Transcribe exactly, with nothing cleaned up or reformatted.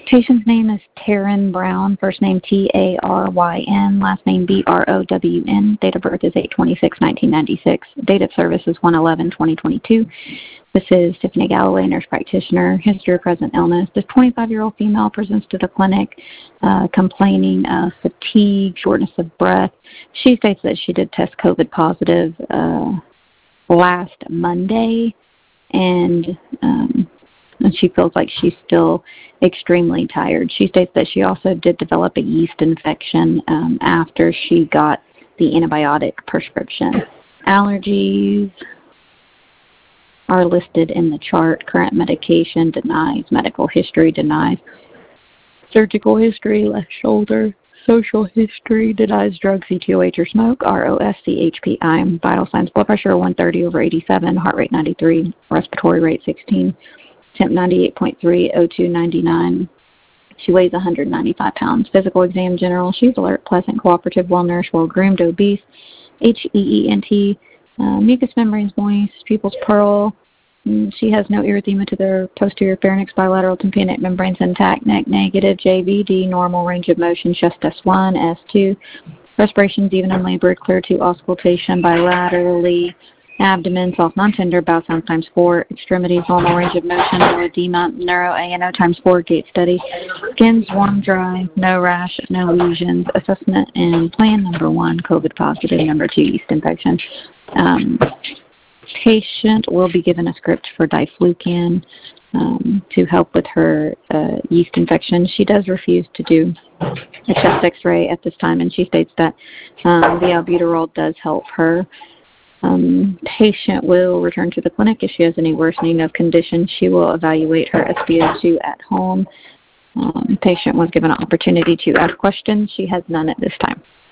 Patient's name is Taryn Brown, first name T A R Y N, last name B R O W N. Date of birth is eight twenty-six nineteen ninety-six. Date of service is one eleven twenty twenty-two. This is Tiffany Galloway, nurse practitioner. History of present illness. This twenty-five-year-old female presents to the clinic uh, complaining of fatigue, shortness of breath. She states that she did test COVID positive uh, last Monday, and um, and she feels like she's still extremely tired. She states that she also did develop a yeast infection um, after she got the antibiotic prescription. Allergies are listed in the chart. Current medication denies. Medical history denies. Surgical history, left shoulder. Social history denies drugs, C T O H or smoke, R O S C H P I. Vital signs, blood pressure one thirty over eighty-seven, heart rate ninety-three, respiratory rate sixteen, temp ninety-eight point three, O two ninety-nine. She weighs one hundred ninety-five pounds. Physical exam general. She's alert, pleasant, cooperative, well-nourished, well-groomed, obese, H E E N T. Uh, mucous membranes moist, pupils pearl. Mm, she has no erythema to the posterior pharynx, bilateral tympanic membranes intact, neck negative, J V D, normal range of motion, chest S one, S two. Respirations even unlabored, clear to auscultation bilaterally. Abdomen, soft, non-tender, bowel sounds times four. Extremities, normal range of motion, no edema, neuro, A N O times four, gait steady. Skin's warm, dry, no rash, no lesions. Assessment and plan number one, COVID positive, number two, yeast infection. Um, patient will be given a script for diflucan um, to help with her uh, yeast infection. She does refuse to do a chest x-ray at this time, and she states that um, the albuterol does help her. Um, patient will return to the clinic. If she has any worsening of condition, she will evaluate her S p O two at home. Um, patient was given an opportunity to ask questions. She has none at this time.